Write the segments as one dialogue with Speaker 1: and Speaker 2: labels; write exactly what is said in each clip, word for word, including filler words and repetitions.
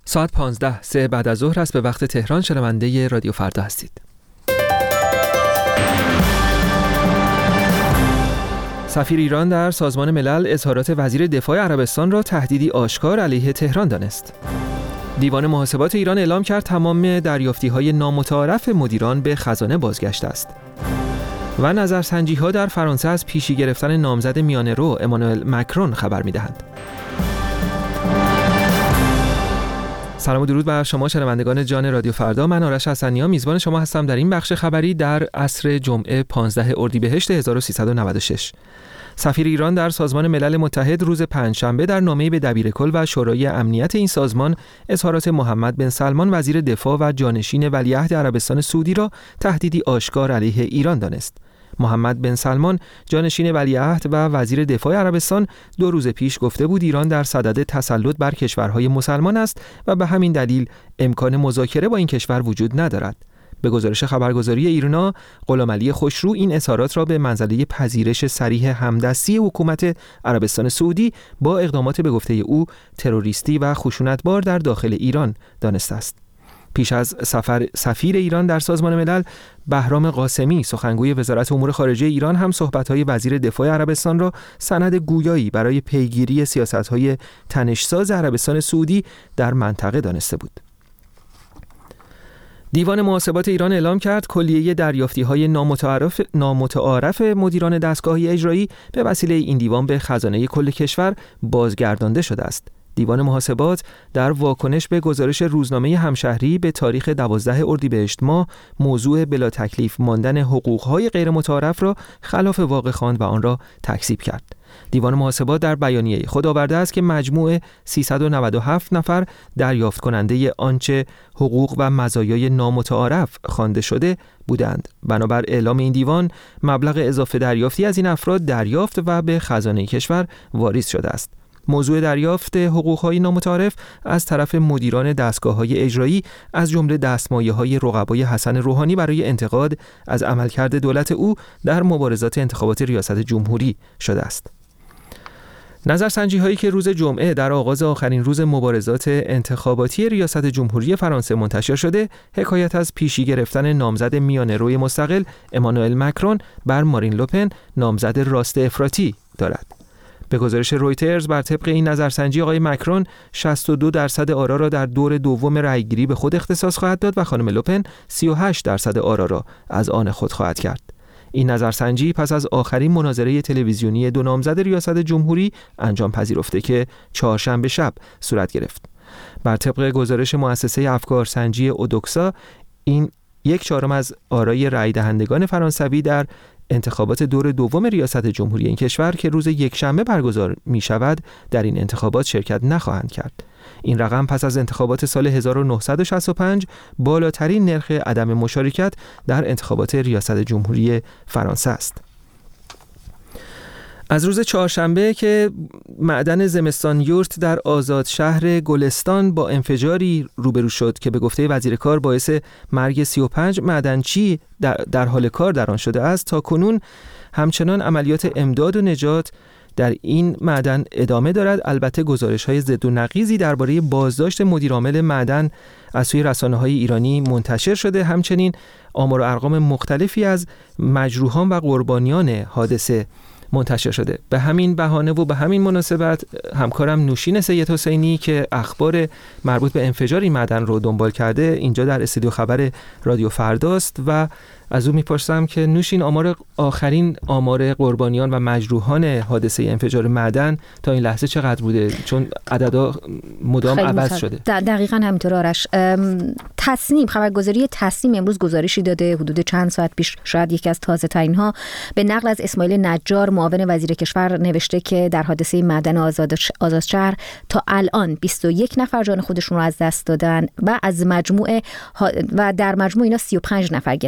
Speaker 1: ساعت پانزده سه بعد از ظهر است به وقت تهران. شنونده رادیو فردا هستید. سفیر ایران در سازمان ملل اظهارات وزیر دفاع عربستان را تهدیدی آشکار علیه تهران دانست. دیوان محاسبات ایران اعلام کرد تمام دریافتی‌های نامتعارف مدیران به خزانه بازگشته است. و نظرسنجی‌ها در فرانسه از پیشی گرفتن نامزد میانه‌رو امانوئل مکرون خبر می‌دهند. سلام و درود بر شما شنوندگان جان رادیو فردا. من آرش حسنی‌ها میزبان شما هستم در این بخش خبری در عصر جمعه پانزده اردیبهشت هزار و سیصد و نود و شش. سفیر ایران در سازمان ملل متحد روز پنجشنبه در نامه‌ای به دبیرکل و شورای امنیت این سازمان اظهارات محمد بن سلمان وزیر دفاع و جانشین ولیعهد عربستان سعودی را تهدیدی آشکار علیه ایران دانست. محمد بن سلمان جانشین ولیعهد و وزیر دفاع عربستان دو روز پیش گفته بود ایران در صدد تسلط بر کشورهای مسلمان است و به همین دلیل امکان مذاکره با این کشور وجود ندارد. به گزارش خبرگزاری ایرنا، غلامعلی خوشرو این اظهارات را به منزله پذیرش صریح همدستی حکومت عربستان سعودی با اقدامات به گفته او تروریستی و خشونتبار در داخل ایران دانسته است. پیش از سفر سفیر ایران در سازمان ملل، بهرام قاسمی سخنگوی وزارت امور خارجه ایران هم صحبت‌های وزیر دفاع عربستان را سند گویایی برای پیگیری سیاست‌های تنش‌ساز عربستان سعودی در منطقه دانسته بود. دیوان محاسبات ایران اعلام کرد کلیه دریافتی‌های نامتعارف نامتعارف مدیران دستگاه‌های اجرایی به وسیله این دیوان به خزانه کل کشور بازگردانده شده است. دیوان محاسبات در واکنش به گزارش روزنامه همشهری به تاریخ دوازده اردیبهشت ماه موضوع بلا تکلیف ماندن حقوق‌های غیر متعارف را خلاف واقع خواند و آن را تکذیب کرد. دیوان محاسبات در بیانیه خود آورده است که مجموع سیصد و نود و هفت نفر دریافت کننده آنچه حقوق و مزایای نامتعارف خوانده شده بودند. بنابر اعلام این دیوان مبلغ اضافه دریافتی از این افراد دریافت و به خزانه کشور واریز شده است. موضوع دریافت حقوق‌های نامتعارف از طرف مدیران دستگاه‌های اجرایی از جمله دستمایه‌های رقبای حسن روحانی برای انتقاد از عملکرد دولت او در مبارزات انتخابات ریاست جمهوری شده است. نظرسنجی‌هایی که روز جمعه در آغاز آخرین روز مبارزات انتخاباتی ریاست جمهوری فرانسه منتشر شده، حکایت از پیشی گرفتن نامزد میانه‌روی مستقل امانوئل مکرون بر مارین لوپن نامزد راست افراطی دارد. به گزارش رویترز بر طبق این نظرسنجی آقای مکرون شصت و دو درصد آرا را در دور دوم رأیگیری به خود اختصاص خواهد داد و خانم لوپن سی و هشت درصد آرا را از آن خود خواهد کرد. این نظرسنجی پس از آخرین مناظره تلویزیونی دو نامزد ریاست جمهوری انجام پذیرفته که چهارشنبه شب صورت گرفت. بر طبق گزارش مؤسسه افکارسنجی اودوکسا، این یک چهارم از آرای رأی دهندگان فرانسوی در انتخابات دور دوم ریاست جمهوری این کشور که روز یکشنبه برگزار می شود در این انتخابات شرکت نخواهند کرد. این رقم پس از انتخابات سال هزار و نهصد و شصت و پنج بالاترین نرخ عدم مشارکت در انتخابات ریاست جمهوری فرانسه است. از روز چهارشنبه که معدن زمستان یورت در آزاد شهر گلستان با انفجاری روبرو شد که به گفته وزیر کار باعث مرگ سی و پنج معدنچی در, در حال کار در آن شده است، تا کنون همچنان عملیات امداد و نجات در این معدن ادامه دارد. البته گزارش‌های ضد و نقیضی درباره بازداشت مدیرعامل معدن از سوی رسانه‌های ایرانی منتشر شده. همچنین آمار و ارقام مختلفی از مجروحان و قربانیان حادثه منتشر شده. به همین بهانه و به همین مناسبت همکارم نوشین سید حسینی که اخبار مربوط به انفجار این معدن رو دنبال کرده اینجا در استودیو خبر رادیو فرداست و از او میپرسم که نوشین، آمار آخرین آمار قربانیان و مجروحان حادثه انفجار معدن تا این لحظه چقدر بوده؟ چون عددا مدام عوض شده.
Speaker 2: دقیقاً همینطور آرش. تصنیم خبرگزاری تصنیم امروز گزارشی داده حدود چند ساعت پیش، شاید یکی از تازه ترین ها، به نقل از اسماعیل نجار معاون وزیر کشور نوشته که در حادثه معدن آزاد آزادشهر تا الان بیست و یک نفر جان خودشون رو از دست دادن و از مجموعه و در مجموع اینا سی و پنج نفر گرفتار بودن.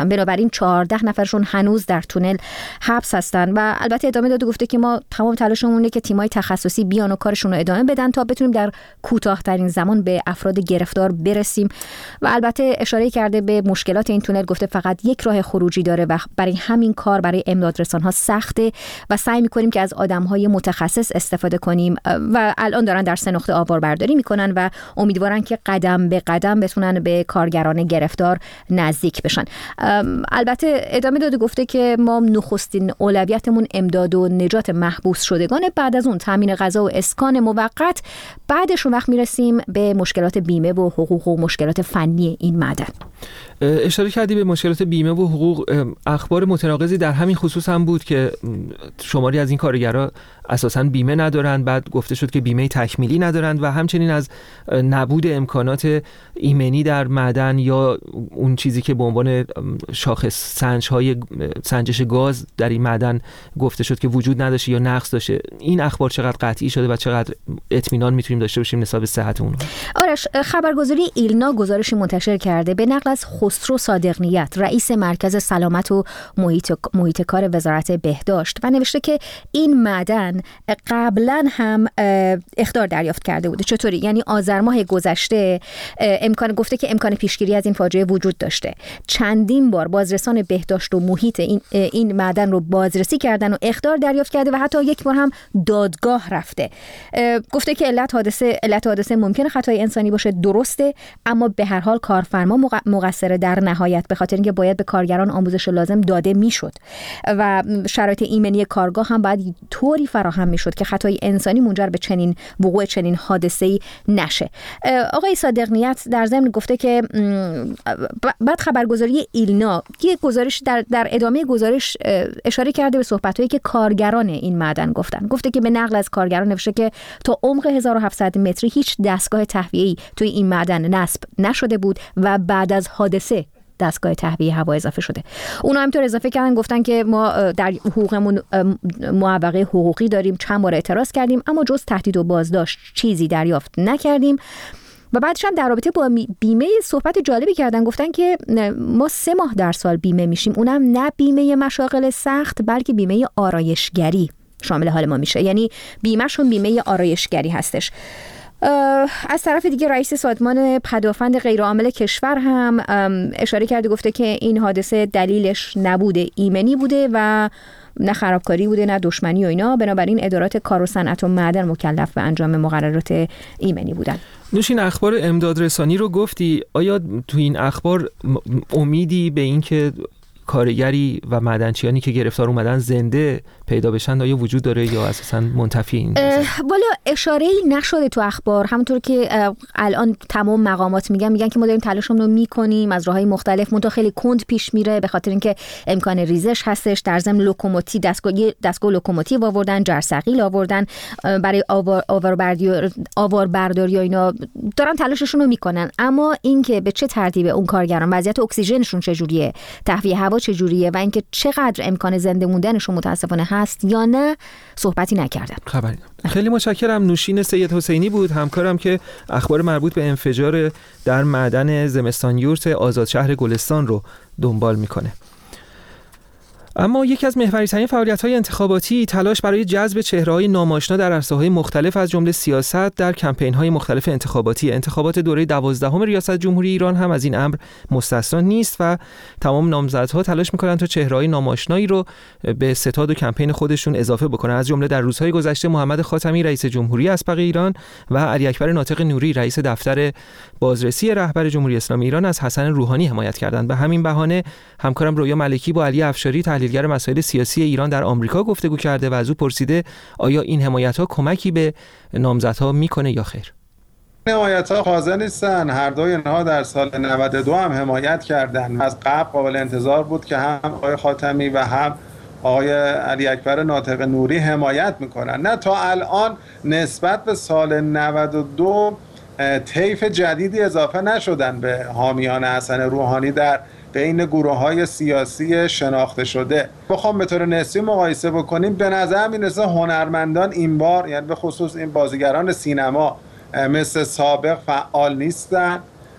Speaker 2: بودن. بنابراین چهارده نفرشون هنوز در تونل حبس هستن و البته ادامه داده گفته که ما تمام تلاشمونه که تیمای تخصصی بیان و کارشون رو ادامه بدن تا بتونیم در کوتاه‌ترین زمان به افراد گرفتار برسیم و البته اشاره کرده به مشکلات این تونل. گفته فقط یک راه خروجی داره و برای همین کار برای امدادرسان‌ها سخته و سعی می‌کنیم که از آدم‌های متخصص استفاده کنیم و الان دارن در سه نقطه آواربرداری می‌کنن و امیدوارن که قدم به قدم بتونن به کارگران گرفتار نزدیک بشن. البته ادامه داده گفته که ما نخستین اولویتمون امداد و نجات محبوس شدگان، بعد از اون تامین غذا و اسکان موقت، بعدش وقت میرسیم به مشکلات بیمه و حقوق و مشکلات فنی این معدن.
Speaker 1: اشاره کردی به مشکلات بیمه و حقوق. اخبار متناقضی در همین خصوص هم بود که شماری از این کارگرها اساساً بیمه ندارند، بعد گفته شد که بیمه تکمیلی ندارند و همچنین از نبود امکانات ایمنی در معدن یا اون چیزی که به عنوان شاخص سنج‌های سنجش گاز در این معدن گفته شد که وجود نداشته یا نقص داشته. این اخبار چقدر قطعی شده و چقدر اطمینان میتونیم داشته باشیم نسبت به صحت اونها؟
Speaker 2: آرش، خبرگزاری ایلنا گزارشی منتشر کرده به نقل از خسرو صادقنیت، رئیس مرکز سلامت و محیط محیط کار وزارت بهداشت، و نوشته که این معدن قبلا هم اخطار دریافت کرده بوده. چطوری؟ یعنی آذر ماه گذشته امکان گفته که امکان پیشگیری از این فاجعه وجود داشته. چندین بار بازرسان بهداشت و محیط این این معدن رو بازرسی کردن و اخطار دریافت کرده و حتی یک بار هم دادگاه رفته. گفته که علت حادثه علت حادثه ممکنه خطای انسانی باشه، درسته، اما به هر حال کارفرما مقصر در نهایت، به خاطر اینکه باید به کارگران آموزش لازم داده میشد و شرایط ایمنی کارگاه هم باید طوری فراهم میشد که خطای انسانی منجر به چنین وقوع چنین حادثه‌ای نشه. آقای صادقنیت در ضمن گفته که بعد خبرگزاری ایلنا یک گزارش در در ادامه گزارش اشاره کرده به صحبت‌هایی که کارگران این معدن گفتن. گفته که به نقل از کارگران نوشته که تا عمق هزار و هفتصد متری هیچ دستگاه تهویه‌ای توی این معدن نصب نشده بود و بعد از حادثه دستگاه تهویه هوا اضافه شده. اونا همینطور اضافه کردن، گفتن که ما در حقوقمون معوقه حقوقی داریم، چند بار اعتراض کردیم اما جز تهدید و بازداشت چیزی دریافت نکردیم. و بعدش هم در رابطه با بیمه صحبت جالبی کردن، گفتن که ما سه ماه در سال بیمه میشیم، اونم نه بیمه مشاغل سخت بلکه بیمه آرایشگری شامل حال ما میشه، یعنی بیمهشون بیمه آرایشگری هستش. از طرف دیگه رئیس سازمان پدافند غیرعامل کشور هم اشاره کرده، گفته که این حادثه دلیلش نبوده ایمنی بوده و نه خرابکاری بوده نه دشمنی و اینا، بنابراین ادارات کار و صنعت و معدن مکلف به انجام مقررات ایمنی بودن.
Speaker 1: نوشین، اخبار امدادرسانی رو گفتی، آیا تو این اخبار امیدی به این که کارگری و معدنچیانی که گرفتار اومدن زنده پیدا بشن آیا وجود داره یا اساساً منتفی این؟
Speaker 2: والا اشاره‌ای نشده تو اخبار، همونطور که الان تمام مقامات میگن میگن که ما داریم تلاشمون رو میکنیم از راههای مختلف، منتها خیلی کند پیش میره به خاطر اینکه امکان ریزش هستش. در ضمن لوکوموتیو دستگاه دستگاه لوکوموتیو آوردن، جرثقیل آوردن برای آوار آواربرداری آواربرداری و اینا دارن تلاششون رو میکنن، اما اینکه به چه ترتیب اون کارگران وضعیت اکسیژنشون چجوریه، تهویه هوا چجوریه و اینکه چقدر امکان زنده موندنشون متاسفانه هست یا نه صحبتی نکردن.
Speaker 1: خبری. خیلی متشکرم. نوشین سید حسینی بود همکارم که اخبار مربوط به انفجار در معدن زمستان یورت آزاد شهر گلستان رو دنبال میکنه. اما یکی از محوری‌ترین فعالیت‌های انتخاباتی تلاش برای جذب چهره‌های ناماشنا در عرصه‌های مختلف از جمله سیاست در کمپین‌های مختلف انتخاباتی. انتخابات دوره دوازدهم ریاست جمهوری ایران هم از این امر مستثنا نیست و تمام نامزدها تلاش می‌کنند تا چهره‌های ناماشنایی رو به ستاد و کمپین خودشون اضافه بکنن. از جمله در روزهای گذشته محمد خاتمی رئیس جمهوری اسبق ایران و علی اکبر ناطق نوری رئیس دفتر بازرسی رهبر جمهوری اسلامی ایران از حسن روحانی حمایت کردند. به همین بهانه همکارم رویا ملکی با علی افشاری تحلیلگر مسائل سیاسی ایران در آمریکا گفتگو کرده و از او پرسیده آیا این حمایت‌ها کمکی به نامزدها میکنه یا خیر؟
Speaker 3: حمایت‌ها خازن نیستن. هر دوی اینها در سال نود و دو هم حمایت کردند. از قبل قابل انتظار بود که هم آقای خاتمی و هم آقای علی اکبر ناطق نوری حمایت میکنن. نه تا الان نسبت به سال نود و دو طیف جدیدی اضافه نشدن به حامیان حسن روحانی در بین گروه‌های سیاسی شناخته شده. بخوام به طور نسبی مقایسه بکنیم به نظر میرسه هنرمندان این بار، یعنی به خصوص این بازیگران سینما، مثل سابق فعال نیستن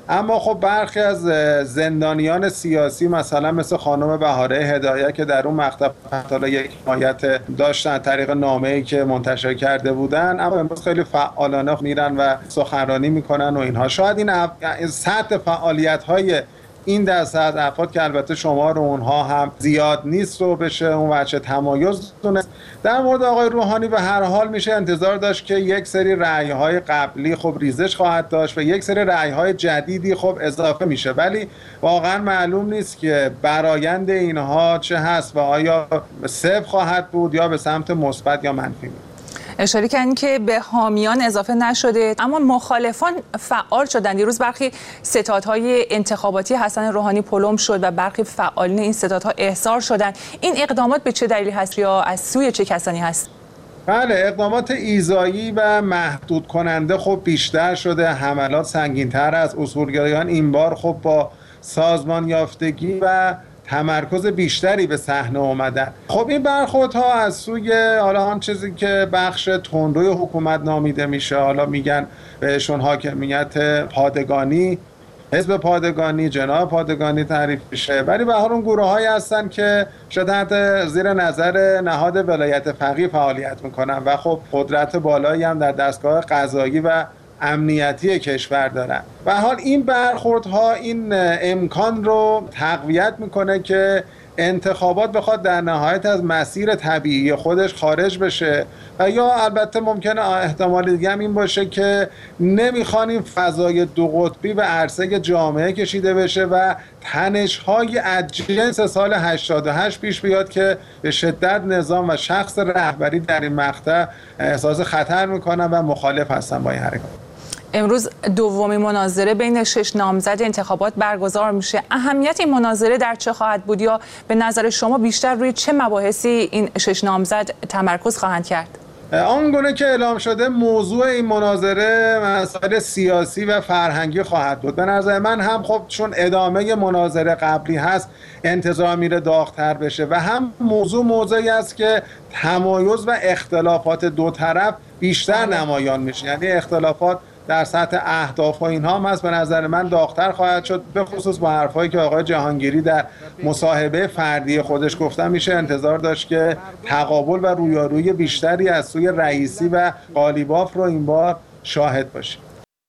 Speaker 3: اما خب برخی از زندانیان سیاسی مثلا مثل خانم بهاره هدایت که در اون مقطع حالا یک حمایت داشتن طریق نامه‌ای که منتشر کرده بودن، اما امروز خیلی فعالانه میرن و سخنرانی میکنن و اینها. شاید این سطح فعالیت‌های این دسته از افراد که البته شمار اونها هم زیاد نیست رو بشه اون وجه تمایز دونست. در مورد آقای روحانی به هر حال میشه انتظار داشت که یک سری رأی‌های قبلی خب ریزش خواهد داشت و یک سری رأی‌های جدیدی خب اضافه میشه، ولی واقعا معلوم نیست که برآیند اینها چه هست و آیا صفر خواهد بود یا به سمت مثبت یا منفی.
Speaker 4: اشاره کردن که به حامیان اضافه نشده اما مخالفان فعال شدن. دیروز برخی ستادهای انتخاباتی حسن روحانی پلم شد و برخی فعالین این ستادها احضار شدن. این اقدامات به چه دلیلی هست یا از سوی چه کسانی هست؟
Speaker 3: بله، اقدامات ایذایی و محدود کننده خب بیشتر شده، حملات سنگین‌تر از اصولگرایان این بار خب با سازمان یافتگی و تمرکز بیشتری به صحنه اومدن. خب این برخوردها از سوی حالا آن چیزی که بخش تندروی حکومت نامیده میشه، حالا میگن بهشون حاکمیت پادگانی، حزب پادگانی، جناح پادگانی تعریف میشه، ولی به هر اون گروه‌هایی هستن که شاید زیر نظر نهاد ولایت فقیه فعالیت میکنن و خب قدرت بالایی هم در دستگاه قضایی و امنیتی کشور دارن. و حال این برخوردها این امکان رو تقویت میکنه که انتخابات بخواد در نهایت از مسیر طبیعی خودش خارج بشه و یا البته ممکنه احتمال دیگه هم این باشه که نمیخوان این فضای دو قطبی به عرصه جامعه کشیده بشه و تنش‌های از جنس سال هشتاد و هشت پیش بیاد که به شدت نظام و شخص رهبری در این مقطع احساس خطر میکنن و مخالف هستن با این حرکات.
Speaker 4: امروز دومین مناظره بین شش نامزد انتخابات برگزار میشه. اهمیت این مناظره در چه خواهد بود یا به نظر شما بیشتر روی چه مباحثی این شش نامزد تمرکز خواهند کرد؟
Speaker 3: آنگونه که اعلام شده موضوع این مناظره مسائل سیاسی و فرهنگی خواهد بود. به نظر من هم خب چون ادامه مناظره قبلی هست انتظار میره داغ‌تر بشه و هم موضوع موضوعی است که تمایز و اختلافات دو طرف بیشتر نمایان میشه، یعنی اختلافات در سطح اهداف و اینها هم هست. به نظر من داغ‌تر خواهد شد، به خصوص با حرفایی که آقای جهانگیری در مصاحبه فردی خودش گفتن میشه انتظار داشت که تقابل و رویارویی بیشتری از سوی رئیسی و قالیباف رو این بار شاهد باشیم.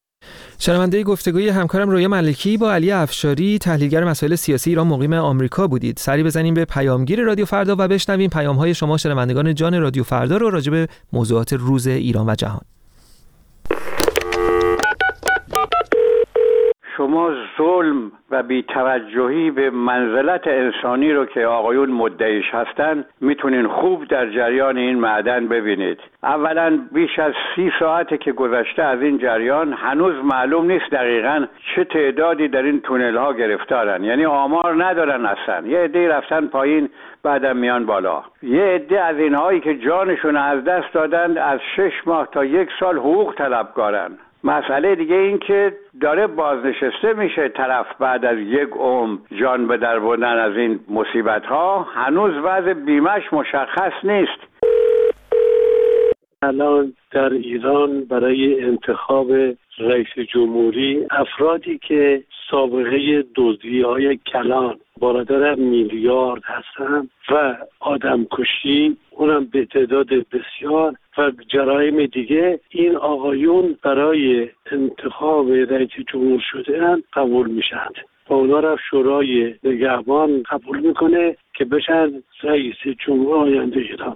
Speaker 1: شنونده گفتگوی همکارم رویا ملکی با علی افشاری، تحلیلگر مسائل سیاسی ایران مقیم آمریکا بودید. سری بزنیم به پیامگیر رادیو فردا و بشنویم پیام‌های شما شنوندگان جان رادیو فردا رو راجع به موضوعات روز ایران و جهان.
Speaker 5: شما ظلم و بی‌توجهی به منزلت انسانی رو که آقایون مدعیش هستن میتونین خوب در جریان این معدن ببینید. اولا بیش از سی ساعته که گذشته از این جریان، هنوز معلوم نیست دقیقاً چه تعدادی در این تونل ها گرفتارن، یعنی آمار ندارن اصلا. یه عده رفتن پایین بعدم میان بالا. یه عده از اینهایی که جانشون از دست دادن از شش ماه تا یک سال حقوق طلبکارن. مسئله دیگه این که داره بازنشسته میشه طرف بعد از یک عمر جان به در بردن از این مصیبت ها. هنوز وضع بیمش مشخص نیست.
Speaker 6: الان در ایران برای انتخاب رئیس جمهوری افرادی که سابقه دزدی‌های کلان بالاتر میلیارد هستن و آدمکشی اونم به تعداد بسیار و جرایم دیگه، این آقایون برای انتخاب رئیس جمهور شدن قبول میشن و اونا را شورای نگهبان قبول میکنه که بشن رئیس جمهور آینده ایران.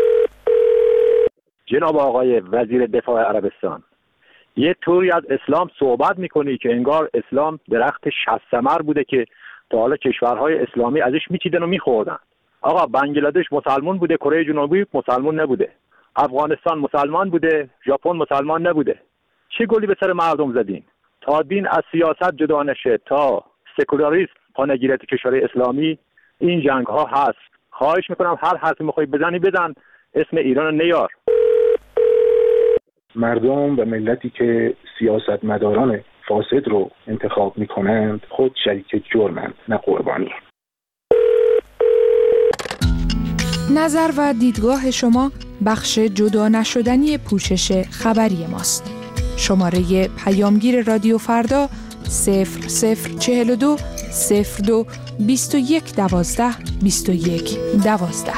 Speaker 7: جناب آقای وزیر دفاع عربستان، یه طوری از اسلام صحبت میکنی که انگار اسلام درخت شصت ثمر بوده که تا حالا کشورهای اسلامی ازش میچیدن و میخوردن. آقا بنگلادش مسلمان بوده، کره جنوبی مسلمان نبوده، افغانستان مسلمان بوده، ژاپن مسلمان نبوده. چه گلی به سر مردم زدین؟ تا دین از سیاست جدا نشه، تا سکولاریسم پا نگیره تو کشورهای اسلامی، این جنگ ها هست. خواهش میکنم هر حرفی میخوای بزنی بزن، اسم ایران نیار.
Speaker 8: مردم و ملتی که سیاستمداران فاسد رو انتخاب میکنند خود شریک جرمند، نه قربانی.
Speaker 9: نظر و دیدگاه شما بخش جدا نشدنی پوشش خبری ماست. شماره پیامگیر رادیو فردا صفر صفر چهل و دو صفر دو بیست و یک دوازده بیست و یک دوازده.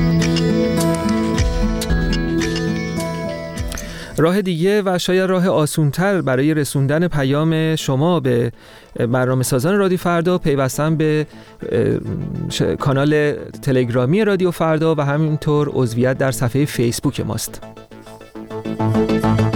Speaker 1: راه دیگه و شاید راه آسونتر برای رسوندن پیام شما به برنامه سازان رادیو فردا پیوستن به کانال تلگرامی رادیو فردا و همینطور عضویت در صفحه فیسبوک ماست.